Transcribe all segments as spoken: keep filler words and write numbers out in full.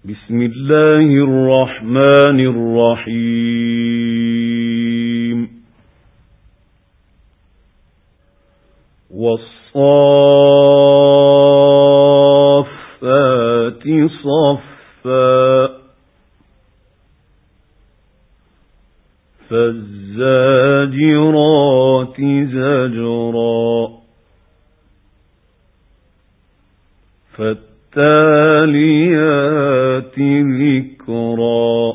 بسم الله الرحمن الرحيم والصافات صفا فالزاجرات زجرا فالتاليات ذكرا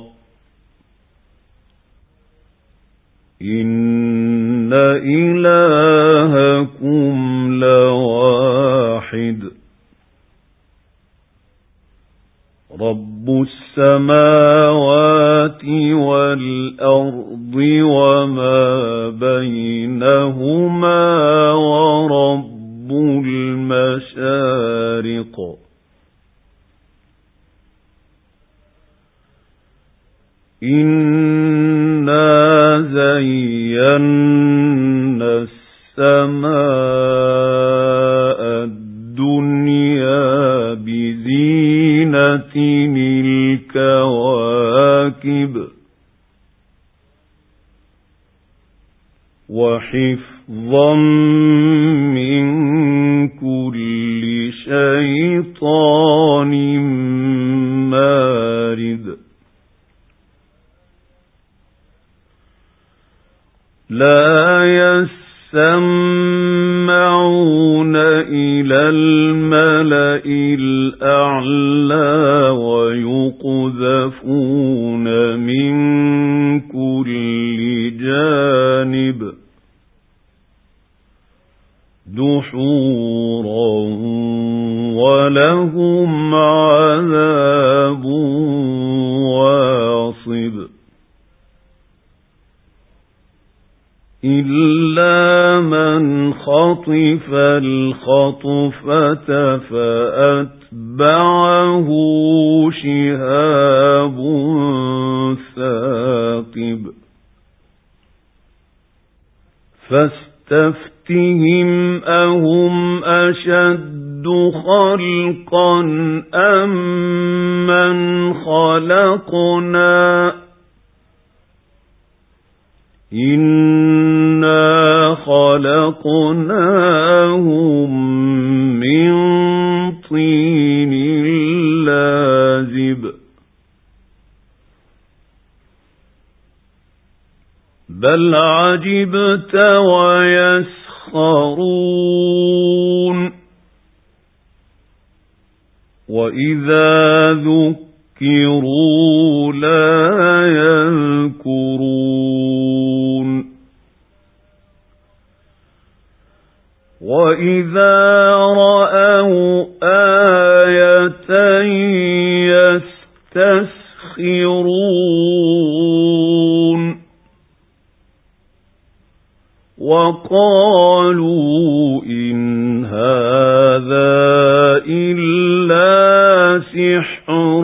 إن إلهكم لواحد رب السماوات والأرض وما بينهما ورب المشارق إنا زينا السماء الدنيا بزينة الكواكب وحفظا من كل شيطان مارد لا يسمعون إلى الملأ الأعلى ويقذفون من كل جانب دحورا ولهم عذاب واصب إلا من خطف الخطفة فأتبعه شهاب ثاقب فاستفتهم أهم أشد خلقا أم من خلقنا إنا خلقناهم من طين لازب بل عجبت ويسخرون وإذا ذكروا لا يذكرون وإذا رأوا آية يستسخرون وقالوا إن هذا إلا سحر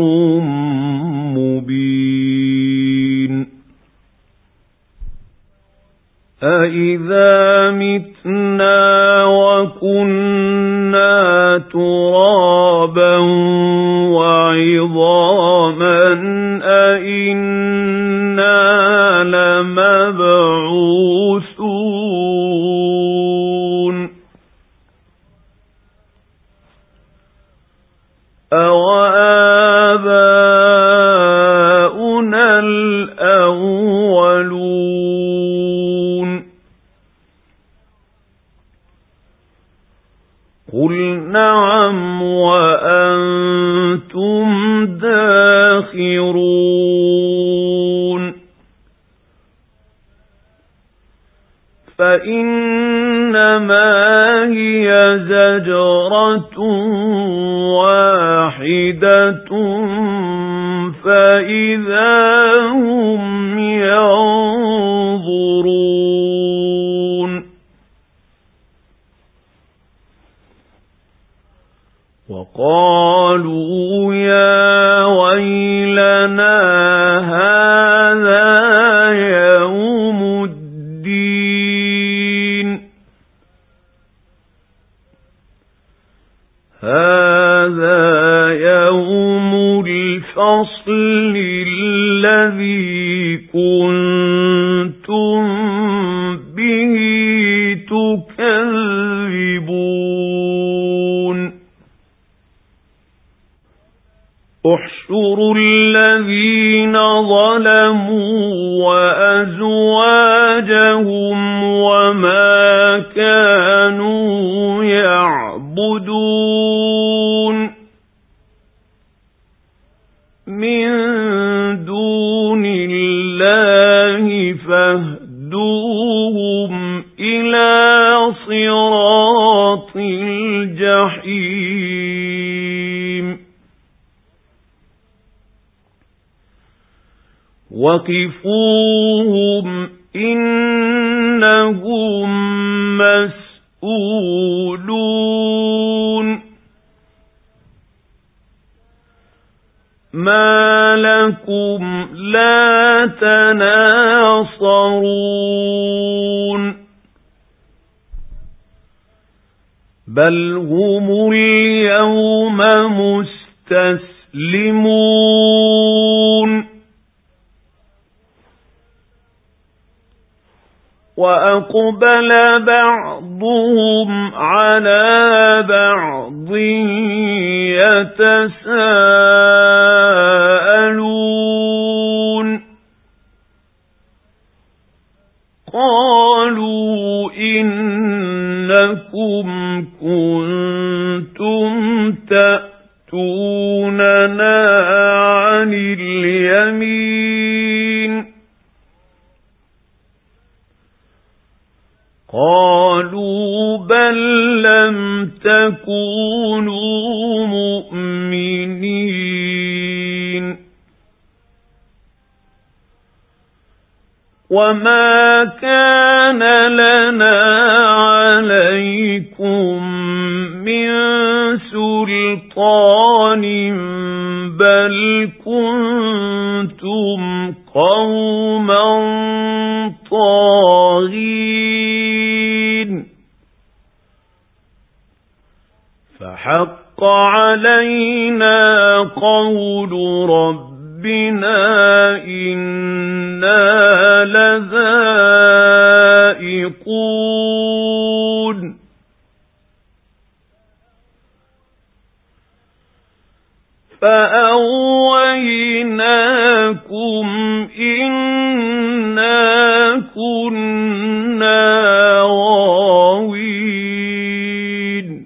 مبين أإذا متنا وكنا ترابا وعظاما أإنا لمبعوثون أوآباؤنا الأولون قل نعم وأنتم داخرون فإنما هي زجرة واحدة فإذا هم ينظرون وقالوا يا ويلنا هذا يوم الدين هذا يوم الفصل الْفَصْلِ الَّذِي كُنتُم بِهِ تُكَذِّبُونَ احشروا الذين ظلموا وأزواجهم وما كانوا يعبدون من دون الله فاهدوهم إلى صراط الجحيم وقفوهم إنهم مسؤولون ما لكم لا تناصرون بل هم اليوم مستسلمون وأقبل بعضهم على بعض يتساءلون قالوا إنكم كنتم تأتوننا عن اليمين قالوا بل لم تكونوا مؤمنين وما كان لنا عليكم من سلطان بل كنتم قوما طاغين فحق علينا قول ربنا إنا لذائقون فأغويناكم إنا كنا غاوين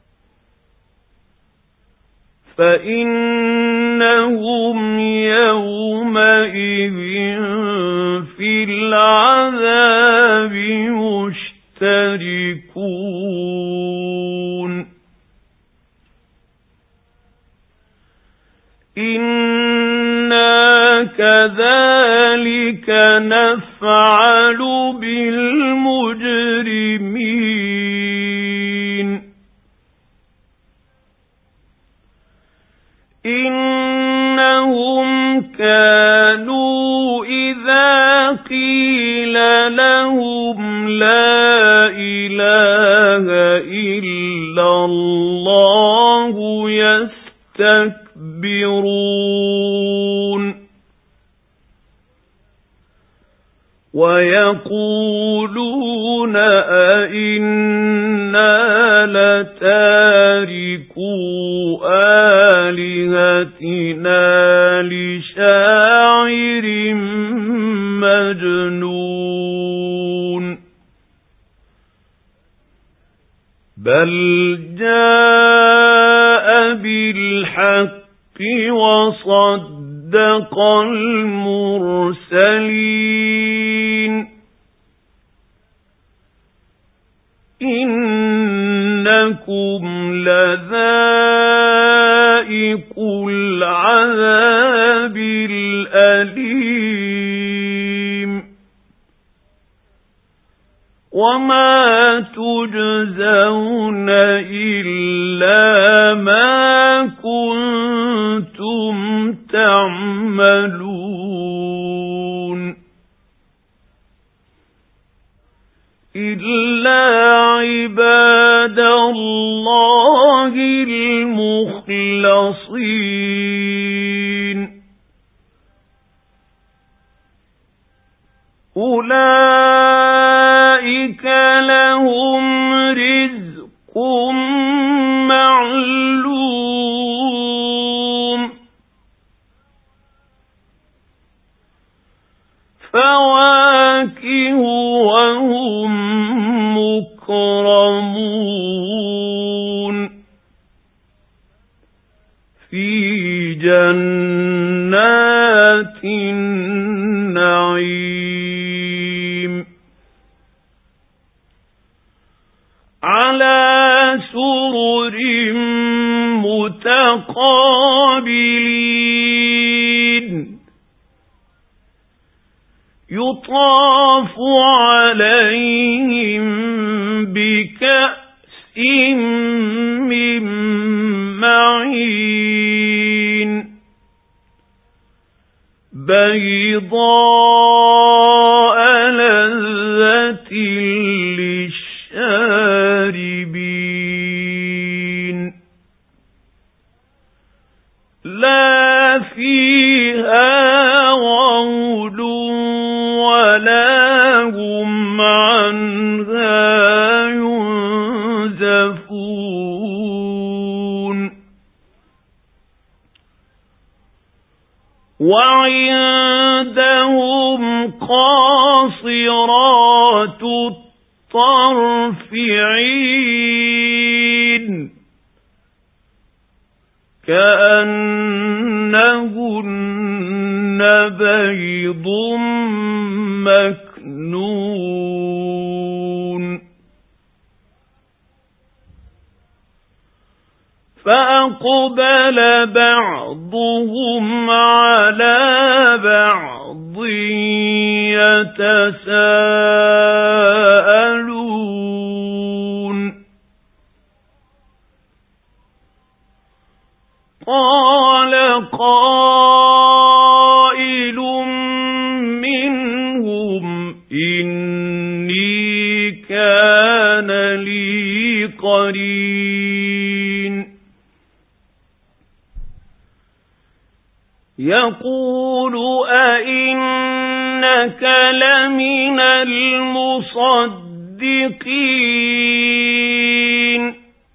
فإنهم يومئذ في العذاب مشتركون إنا كذلك نفعل بالمجرمين إنهم كانوا إذا قيل لهم لا إله إلا الله يستكبرون ويقولون أئنا لتاركو آلهتنا لشاعر مجنون بل جاء بالحق وصدق المرسلين إنكم لذائق العذاب الأليم وما تجزون إلا ما كنتم تعملون إلا عباد الله المخلصين أولئك لهم رزق معلوم فواكه وهم مكرمون في جنات النعيم على سرر متقابلين يطاف عليهم بكأس من معين بيضاء لذة للشاربين لا فيها غول ولا هم عنها ينزفون وعندهم قاصرات الطرف عين كأنهن بيض مكنون فأقبل بعضهم على بعض يتساءلون قال قائل منهم إني كان لي قرين يقول أئنك لمن المصدقين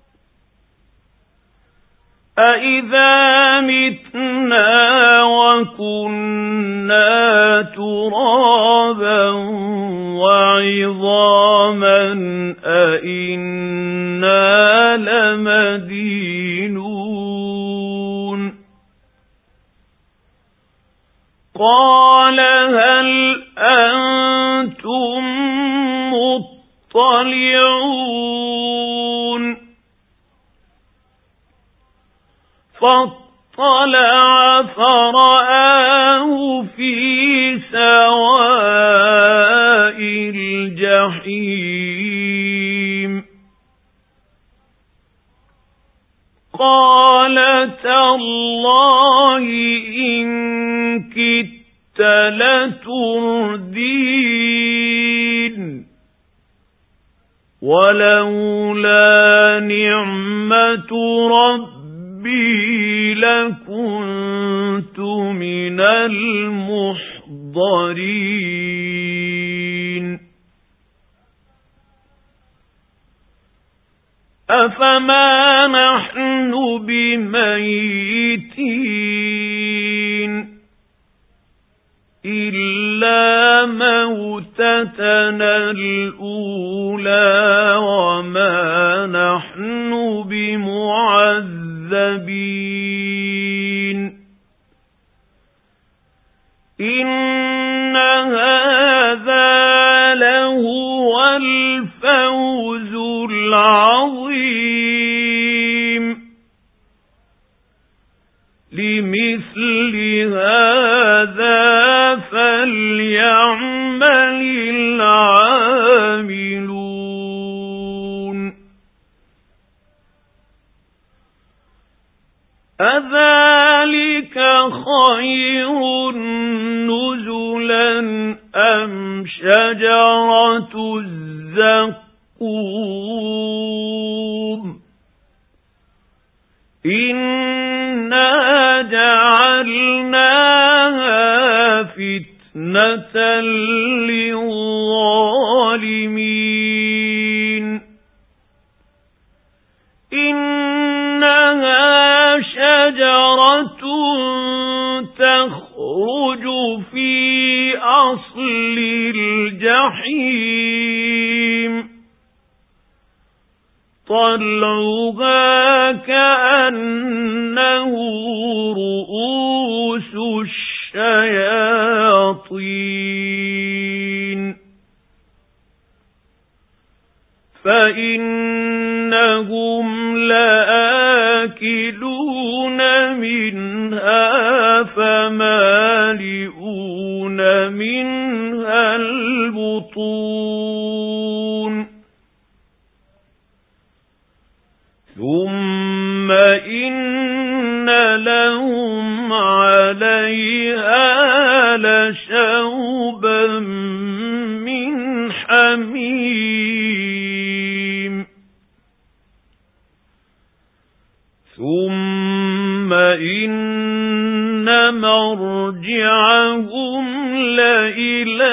أَإِذَا مِتْنَا وَكُنَّا تُرَابًا وَعِظَامًا أَإِنَّا لَمَدِينُونَ قَالَ هَلْ أَنْتُمْ مُطَّلِعُونَ فاطلع فرآه في سواء الجحيم قال تالله إن كدت لتردين ولولا نعمة ربي لكنت من المحضرين أفما نحن بميتين إلا موتتنا الأولى وما نحن بمعذبين إن هذا لهو الفوز العظيم لمثل هذا فليعمل العاملون أذلك خير نزلا أم شجرة الزقوم إنا جعلناها فتنة فِتْنَةً لِلظَّالِمِينَ إِنَّهَا شَجَرَةٌ تَخْرُجُ فِي أَصْلِ الْجَحِيمِ طَلْعُهَا كَأَنَّهُ رُءُوسُ الشَّيَاطِينِ فَإِنَّهُمْ لَآكِلُونَ مِنْهَا فَمَالِئُونَ مِنْهَا الْبُطُونَ ثُمَّ إِنَّ لَهُمْ عَلَيْهَا لَشَوْبًا مِّنْ حَمِيمٍ ثُمَّ إِنَّ مَرْجِعَهُمْ لَإِلَى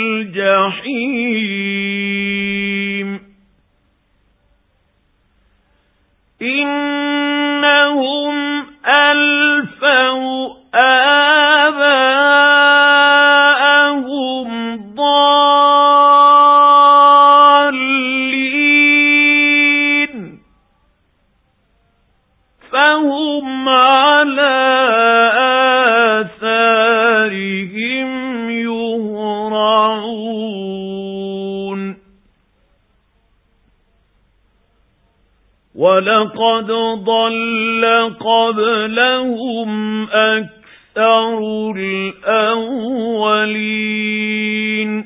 الْجَحِيمِ إِنَّهُمْ أَلْفَوْا آبَاءَهُمْ ضَالِّينَ فَهُمْ عَلَى آثَارِهِمْ يُهْرَعُونَ وَلَقَدْ ضَلَّ قَبْلَهُمْ أَكْثَرُ الْأَوَّلِينَ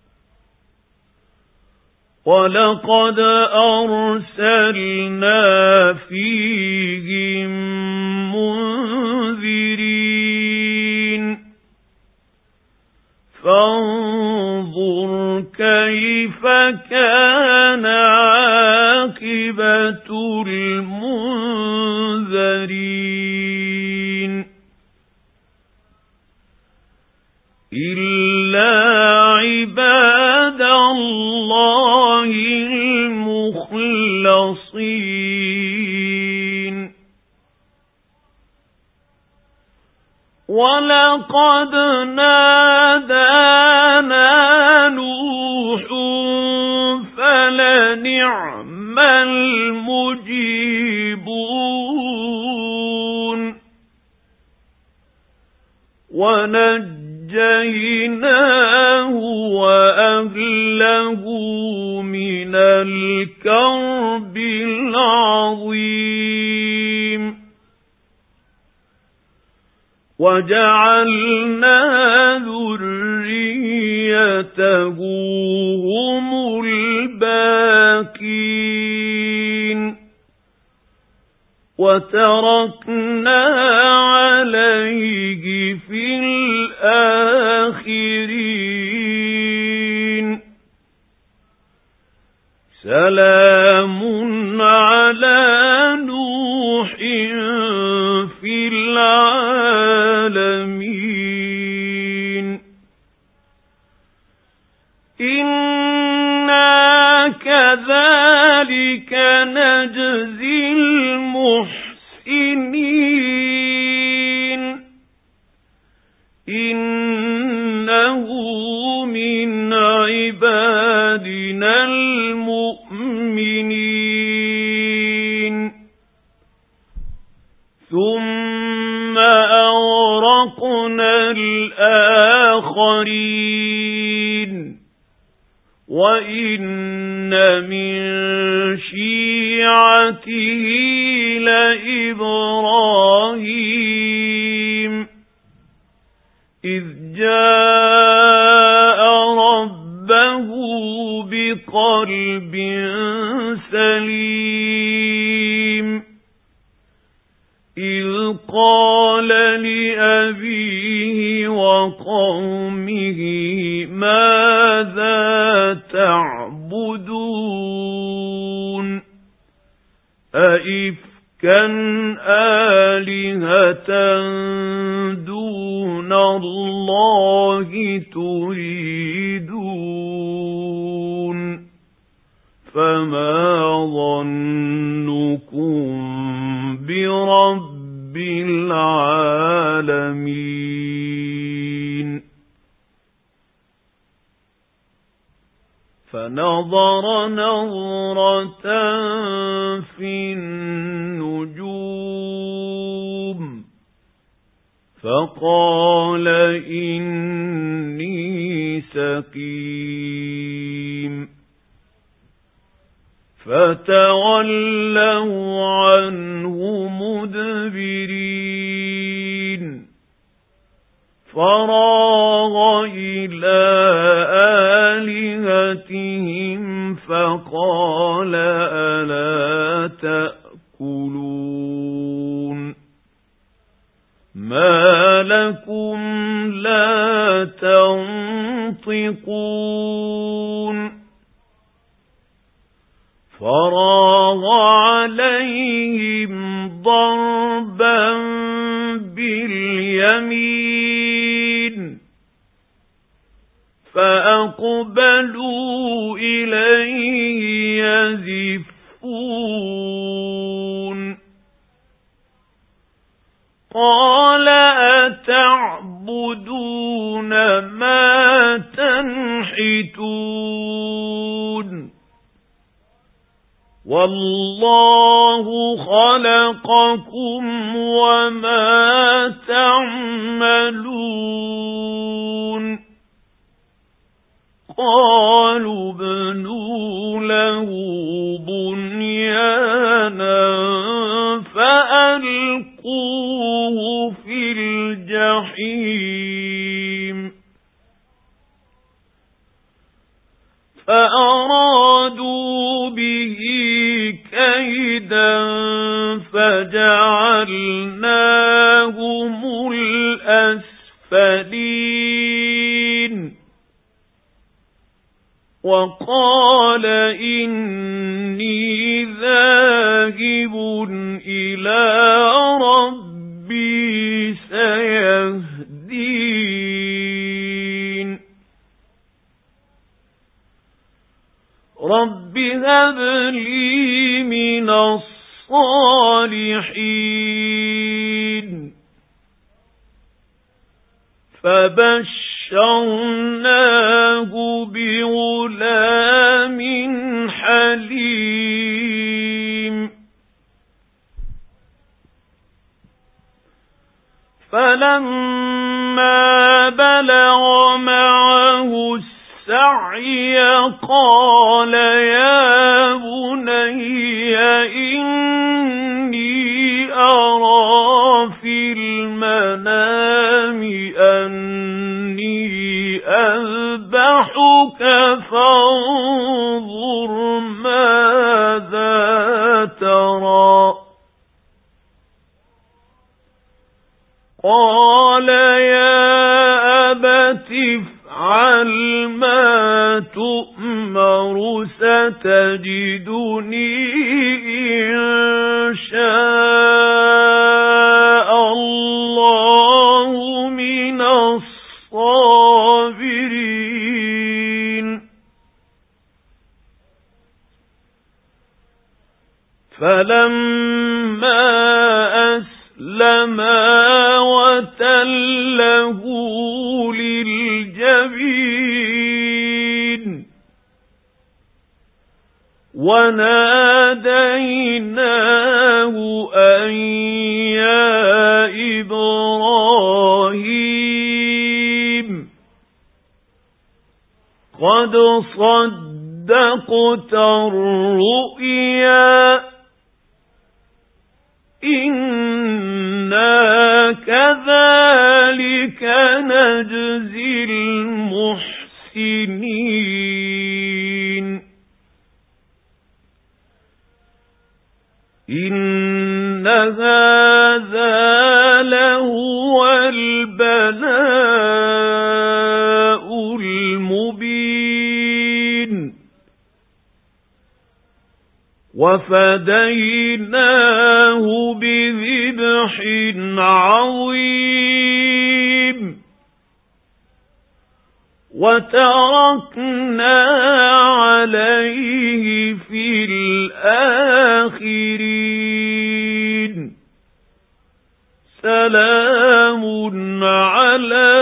وَلَقَدْ أَرْسَلْنَا فِيهِمْ مُنذِرِينَ فَانظُرْ كَيْفَ كَانَ عَاقِبَةُ الْمُنذَرِينَ إِلَّا عِبَادَ اللَّهِ الْمُخْلَصِينَ وَلَقَدْ نَادَانَا نُوحٌ فَلَنِعْمَ الْمُجِيبُونَ وَنَجَّيْنَاهُ وَأَهْلَهُ مِنَ الْكَرْبِ الْعَظِيمِ وَجَعَلْنَا ذُرِّيَّتَهُ هُمُ الْبَاقِينَ وَتَرَكْنَا عَلَيْهِ فِي الْآخِرِينَ سَلَامٌ عَلَى نُوحٍ فِي الْعَالَمِينَ إِنَّا كَذَلِكَ نَجْزِي الْمُحْسِنِينَ إِنَّهُ مِنْ عِبَادِنَا الْمُؤْمِنِينَ ثُمَّ أَغْرَقْنَا الْآخَرِينَ وَإِنَّ مِن شِيعَتِهِ لَإِبْرَاهِيمَ إِذْ جَاءَ رَبَّهُ بِقَلْبٍ سَلِيمٍ إِذْ قَالَ لِأَبِيهِ وَقَوْمِهِ مَاذَا تَعْبُدُونَ أَئِفْكًا آلِهَةً دُونَ اللَّهِ بِرَبِّ الْعَالَمِينَ فَنَظَرَ نَظْرَةً فِي النُّجُومِ فَقَالَ إِنِّي سَقِيمٌ فَتَوَلَّوْا عَنْهُ مُدْبِرِينَ فَرَاغَ إِلَى آلِهَتِهِمْ فَقَالَ أَلَا تَأْكُلُونَ مَا لَكُمْ لَا تَنطِقُونَ فَرَاغَ عَلَيْهِمْ ضَرْبًا بِالْيَمِينِ فَأَقْبَلُوا إِلَيْهِ يَزِفُّونَ قَالَ أَتَعْبُدُونَ مَا تَنْحِتُونَ وَاللَّهُ خَلَقَكُمْ وَمَا تَعْمَلُونَ قَالُوا ابْنُوا لَهُ بُنْيَانًا فَأَلْقُوهُ فِي الْجَحِيمِ فَأَرَادُوا بِهِ كَيْدًا فَجَعَلْنَاهُمُ الْأَسْفَلِينَ وَقَالَ إِنِّي ذَاهِبٌ إِلَى رَبِّي سَيَهْدِينِ رَبِّ هَبْ لِي مِنَ الصَّالِحِينَ فَبَشَّرْنَاهُ بِغُلَامٍ حَلِيمٍ فَلَمَّا بَلَغَ مَعَهُ السَّعْيَ قَالَ يَا بُنَيَّ إِنِّي أَرَىٰ فِي الْمَنَامِ أَنِّي أَذْبَحُكَ فَانظُرْ مَاذَا تَرَىٰ قَالَ يَا أَبَتِ افْعَلْ مَا تُؤْمَرُ سَتَجِدُنِي إِن شَاءَ اللَّهُ مِنَ الصَّابِرِينَ فَلَمَّا أَسْلَمَا وَتَلَّهُ لِلْجَبِينِ وَنَادَيْنَاهُ أَن يَا إِبْرَاهِيمُ قَدْ صَدَّقْتَ الرُّؤْيَا إِنَّا كَذَلِكَ نَجْزِي الْمُحْسِنِينَ إِنَّ هَذَا لَهُوَ الْبَلَاءُ الْمُبِينُ وَفَدَيْنَاهُ بِذِبْحٍ عَظِيمٍ وَتَرَكْنَا عَلَيْهِ فِي الْآخِرِينَ سلام على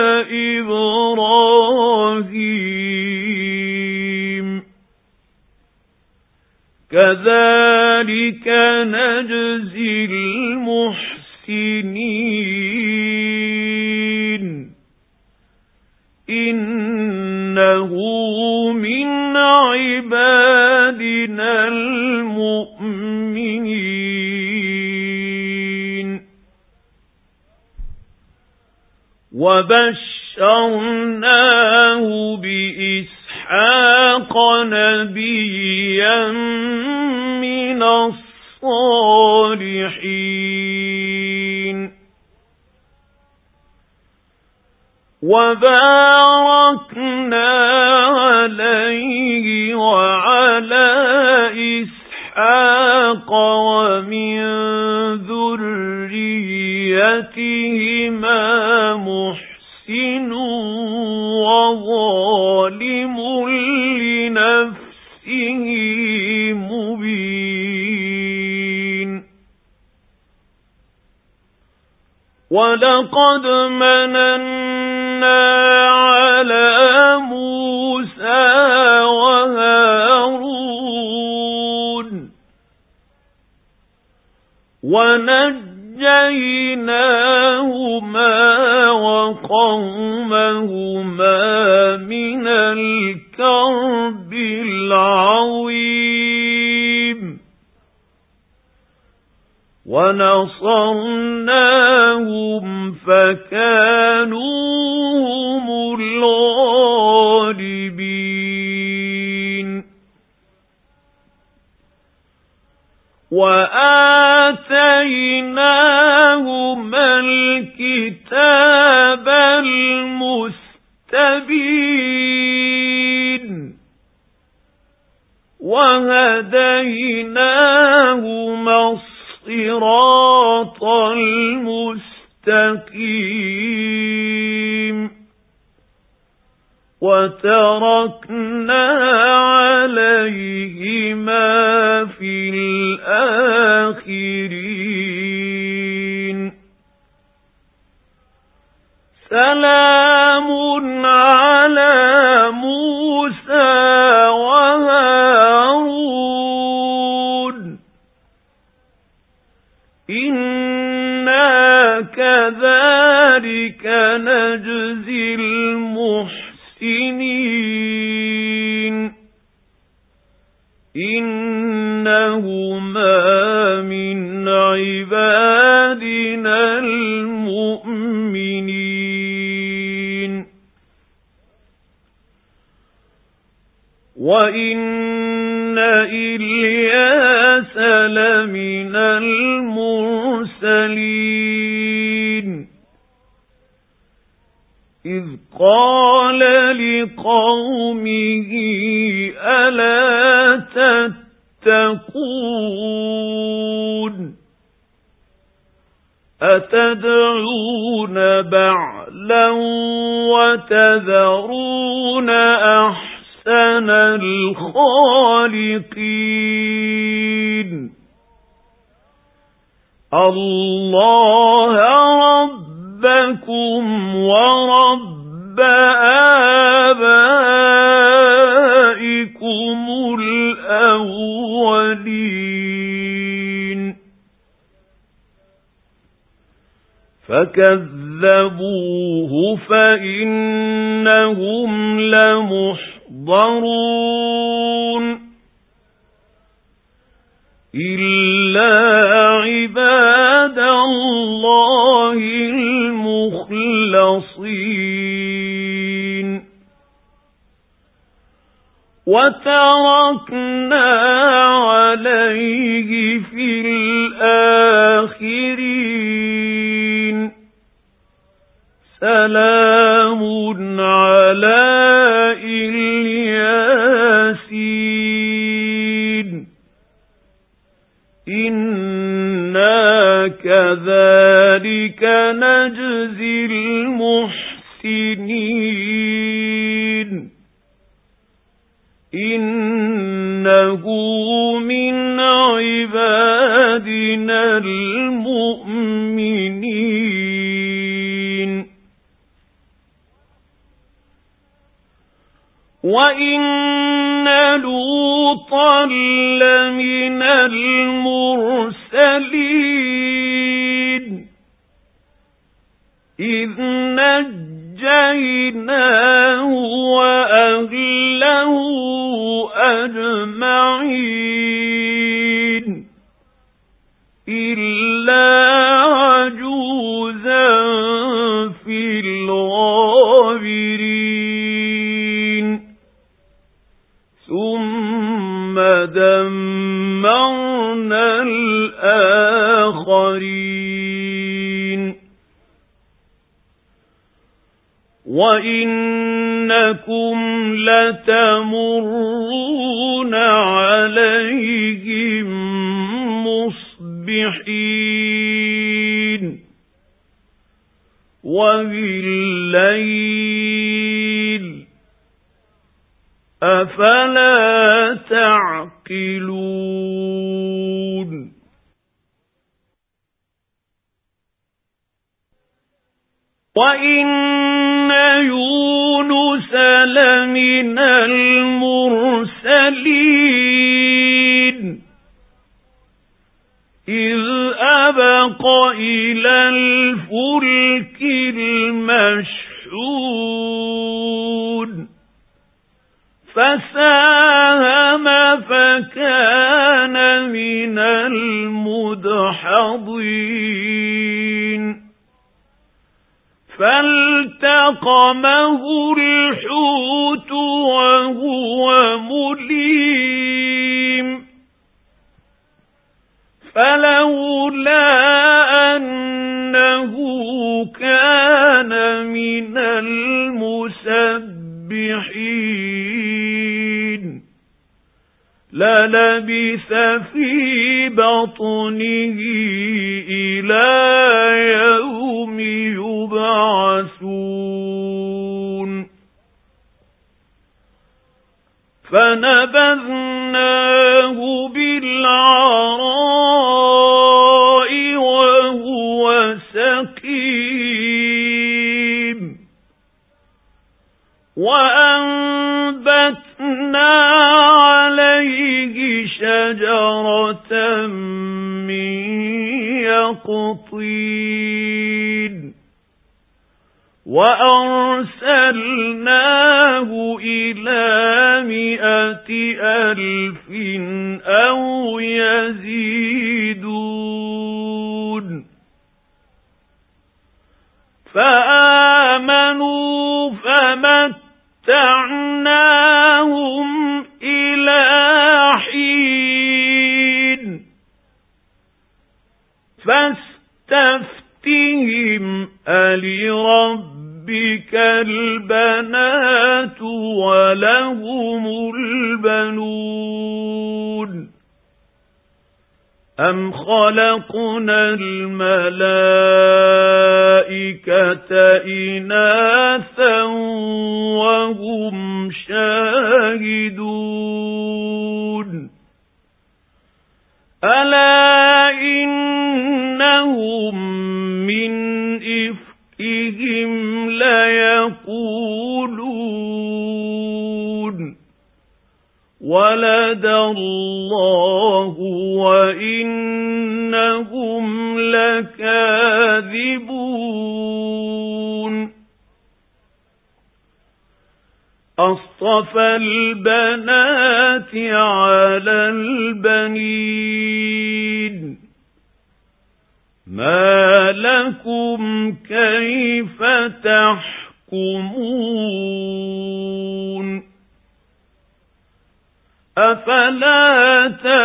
إبراهيم كذلك نجزي المحسنين إنه من عبادنا المؤمنين وبشرناه بإسحاق نبيا من الصالحين وباركنا عليه وعلى إسحاق ومن ذريتهما محسن وظالم لنفسه مبين ولقد مننا على موسى وهارون ونجيناهما وقومهما من الكرب العظيم ونصرناهم فكانوا هم الغالبين وآتيناهما الكتاب المستبين وهديناهما الصراط المستقيم وتركنا عليهما في الآخرين سلام على موسى وهارون إنا كذلك نجزي المحسنين إنهما من عبادنا المؤمنين وإن إلياس لمن المرسلين إذ قال لقومه ألا تتقون أتدعون بعلا وتذرون أحسن الخالقين الله ربكم ورب آبائكم الأولين فكذبوه فإنهم لمحضرون إلا عباد الله المخلصين وتركنا عليه في الآخرين سلام على الياسين إنا كذلك نجزي المحسنين إنه من عبادنا المؤمنين وَإِنَّ لُوطًا لَّمِنَ الْمُرْسَلِينَ إِذْ نَجَّيْنَاهُ وَأَهْلَهُ أَجْمَعِينَ إِلَّا عَجُوزًا فِي الْغَابِرِينَ ثُمَّ دَمَّرْنَا الْآخَرِينَ وَإِنَّكُمْ لَتَمُرُّونَ عَلَيْهِمْ مُصْبِحِينَ وَبِاللَّيْلِ أَفَلَا تَعْقِلُونَ وَإِنَّ يُونُسَ لَمِنَ الْمُرْسَلِينَ إِذْ أَبَقَ إِلَى الْفُلْكِ الْمَشْحُونِ فَسَاهَمَ فَكَانَ مِنَ الْمُدْحَضِينَ فَالْتَقَمَهُ الْحُوتُ وَهُوَ مُلِيمٌ فَلَوْلَا أَنَّهُ كَانَ مِنَ الْمُسَبِّحِينَ لَلَبِثَ فِي بَطْنِهِ إِلَى يَوْمِ يُبْعَثُونَ فَنَبَذْنَاهُ بِالْعَرَاءِ وَهُوَ سَقِيمٌ وَأَنبَتْنَا عَلَيْهِ شَجَرَةً مِّن يَقْطِينٍ وَأَرْسَلْنَاهُ إِلَى مِائَةِ أَلْفٍ أَوْ يَزِيدُونَ فَآمَنُوا فَمَتَّعْنَاهُمْ إِلَى حِينٍ فَاسْتَفْتِهِمْ أَلِرَبِّكَ الْبَنَاتُ وَلَهُمُ الْبَنُونَ أَمْ خَلَقْنَا الْمَلَائِكَةَ إِنَاثًا وَهُمْ شَاهِدُونَ أَلَا إِنَّهُمْ مِنْ إِفْكِهِمْ لَيَقُولُونَ وَلَدَ اللَّهُ وَإِنَّهُمْ لَكَاذِبُونَ أَصْطَفَى الْبَنَاتِ عَلَى الْبَنِينَ مَا لَكُمْ كَيْفَ تَحْكُمُونَ أَفَلَا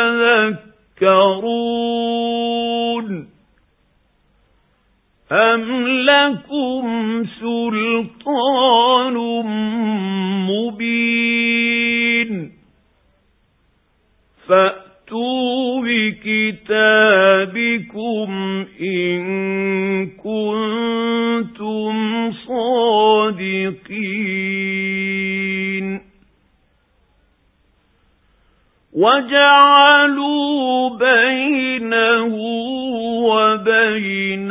تَذَكَّرُونَ أَمْ لَكُمْ سُلْطَانٌ مُبِينٌ فَأْتُوا بِكِتَابِكُمْ إِن كُنتُمْ صَادِقِينَ وَجَعَلُوا بَيْنَهُ وَبَيْنَ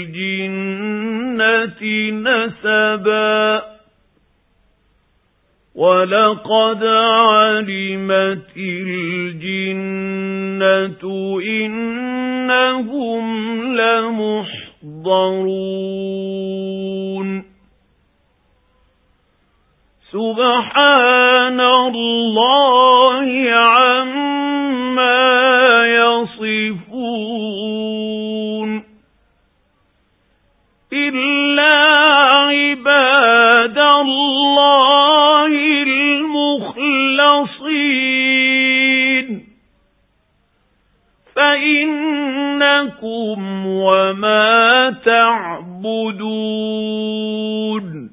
الْجِنَّةِ نَسَبًا وَلَقَدْ عَلِمَتِ الْجِنَّةُ إِنَّهُمْ لَمُحْضَرُونَ سُبْحَانَ اللَّهِ عَمَّا يَصِفُونَ إِلَّا عِبَادَ اللَّهِ الْمُخْلَصِينَ فَإِنَّكُمْ وَمَا تَعْبُدُونَ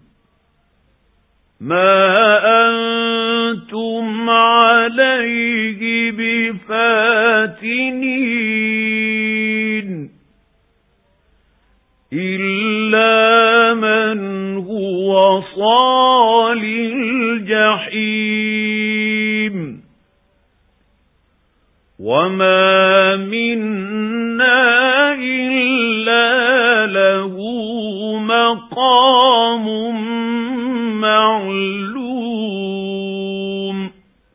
مَا أَنْتُمْ عَلَيْهِ بِفَاتِنِينَ إِلَّا مَنْ هُوَ صَالِ الْجَحِيمِ وَمَا مِنَّا إِلَّا لَهُ مَقَامٌ معلوم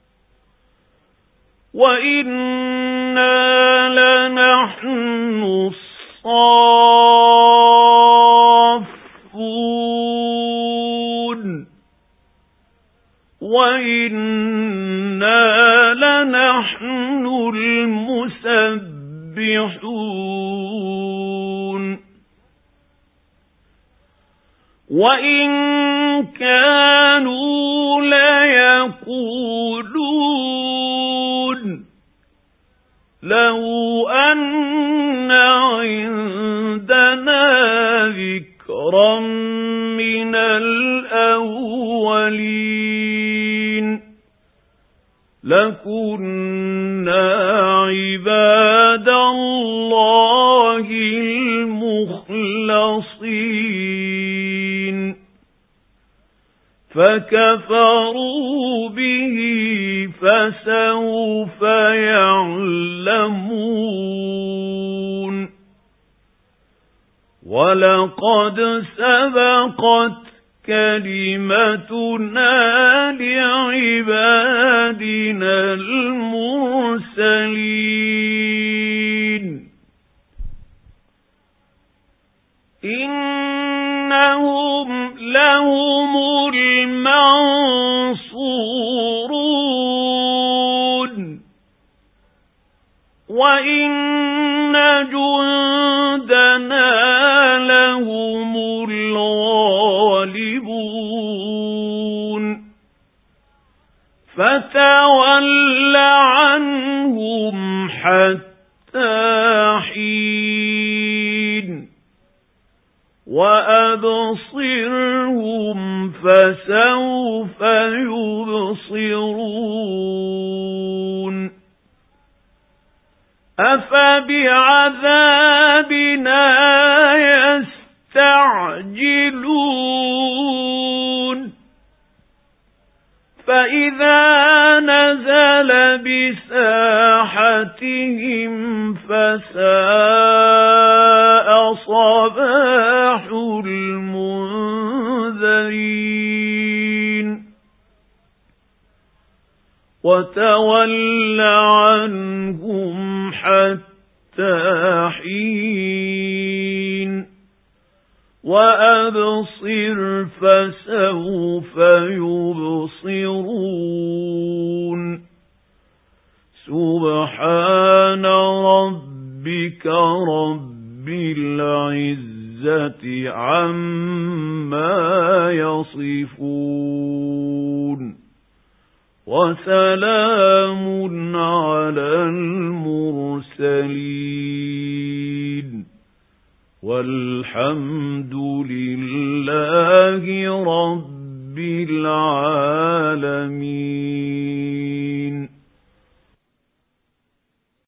وَإِنَّا لَنَحْنُ الصَّافُّونَ وَإِنَّا لَنَحْنُ الْمُسَبِّحُونَ وَإِن كَانُوا لَيَقُولُونَ لَوْ أَنَّ عِندَنَا ذِكْرًا مِنَ الْأَوَّلِينَ لَكُنَّا عِبَادَ اللَّهِ الْمُخْلَصِينَ فَكَفَرُوا بِهِ فَسَوْفَ يَعْلَمُونَ وَلَقَدْ سَبَقَتْ كَلِمَتُنَا لِعِبَادِنَا الْمُرْسَلِينَ إِنَّهُمْ لَهُمُ الْمَنْصُورُونَ وَإِنَّ جُندَنَا لَهُمُ الْغَالِبُونَ فَتَوَلَّ عَنْهُمْ حَتَّى حِينٍ وَأَبْصِرْهُمْ فَسَوْفَ يُبْصِرُونَ أَفَبِعَذَابِنَا يَسْتَعْجِلُونَ فَإِذَا نَزَلَ بِسَاحَتِهِمْ فَسَاءَ صَبَاحُ الْمُنذَرِينَ وَتَوَلَّ عَنْهُمْ حَتَّى حِينٍ وَأَبْصِرْ فَسَوْفَ يُبْصِرُونَ سُبْحَانَ رَبِّكَ رَبِّ الْعِزَّةِ عَمَّا يَصِفُونَ وَسَلَامٌ عَلَى الْمُرْسَلِينَ وَالْحَمْدُ لِلَّهِ رَبِّ الْعَالَمِينَ